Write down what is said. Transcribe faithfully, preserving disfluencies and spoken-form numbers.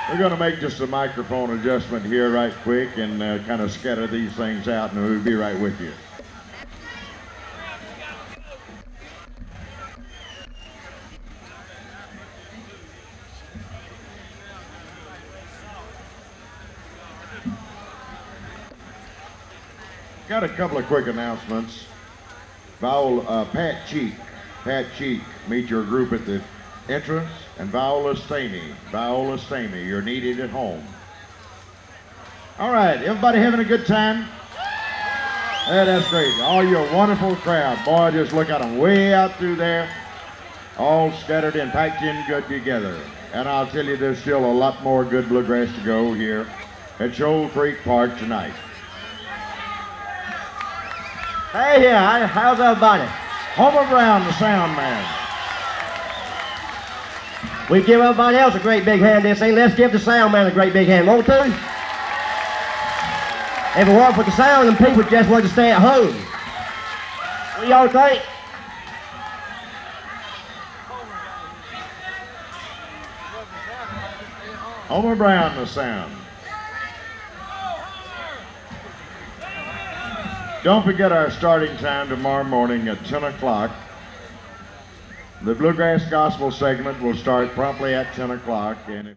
We're going to make just a microphone adjustment here right quick and uh, kind of scatter these things out, and we'll be right with you. Got a couple of quick announcements. Viola, uh, Pat Cheek, Pat Cheek, meet your group at the entrance, and Viola Stamey, Viola Stamey, you're needed at home. All right, everybody having a good time? Yeah, that's great. All your wonderful crowd. Boy, just look at them way out through there, all scattered and packed in good together. And I'll tell you, there's still a lot more good bluegrass to go here at Shoal Creek Park tonight. Hey, yeah, how's everybody? Homer Brown, the sound man. We give everybody else a great big hand this thing. Let's give the sound man a great big hand, won't we? If it weren't for the sound, then people just want to stay at home. What do y'all think? Homer Brown, the sound. Don't forget our starting time tomorrow morning at ten o'clock. The Bluegrass Gospel segment will start promptly at ten o'clock. And